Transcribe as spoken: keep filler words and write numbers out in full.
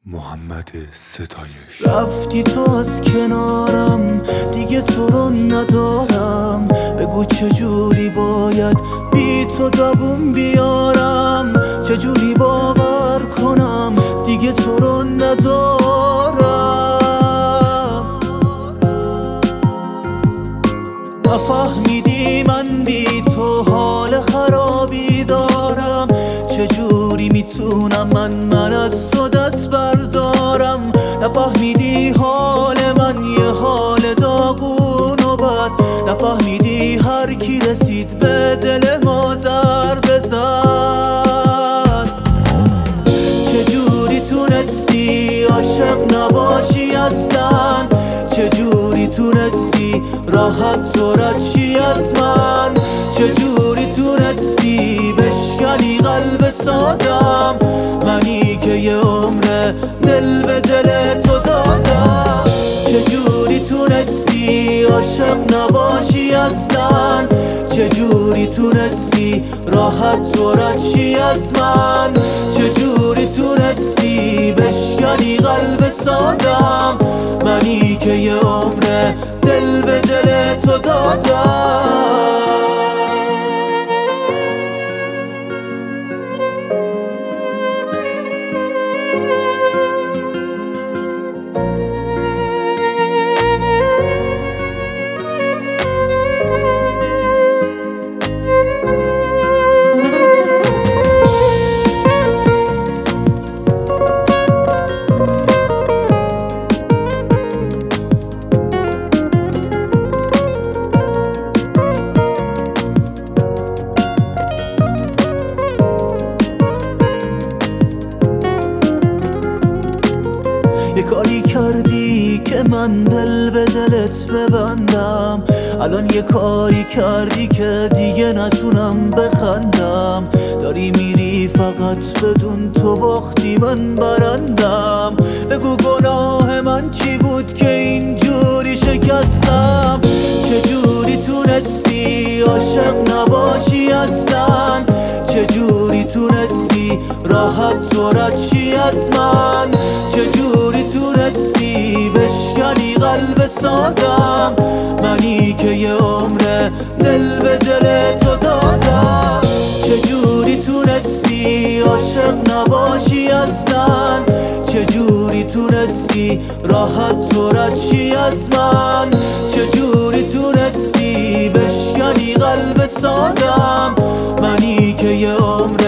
محمد ستایش. رفتی تو از کنارم، دیگه تو رو ندارم. بگو چجوری باید بی تو دووم بیارم، چجوری باور کنم دیگه تو رو ندارم. نفهمیدی من بی تو حال خرابی دارم، چجوری میتونم من من از تو دست بردارم. نفهمیدی حال من یه حال داغون و بد، نفهمیدی هر کی رسید به دل ما ضربه زد. چجوری تونستی عاشق نباشی اصلا، چجوری تونستی راحت تو رد شی از من، چجوری تونستی بشکنی قلب سادم، منی که یه عمر دل به دل تو دادم. چجوری تونستی عاشق نباشی اصلا، چجوری تونستی راحت تو رد شی از من، چجوری تونستی بشکنی قلب سادم، منی که یه عمر دل به دل تو دادم. یه کاری کردی که من دل به دلت ببندم، الان یه کاری کردی که دیگه نتونم بخندم. داری میری فقط بدون تو باختی من برندم. بگو گناه من چی بود که اینجوری شکستم، چجوری تونستی عاشق نباشی اصلا، چجوری تونستی راحت تو رد شی از من، چجوری تونستی بشکنی قلب سادم، منی که یه عمر دل به دل تو دادم. چجوری تونستی عاشق نباشی اصلا، چجوری تونستی راحت تو رد شی از من، چجوری تونستی بشکنی قلب سادم، منی که یه عمر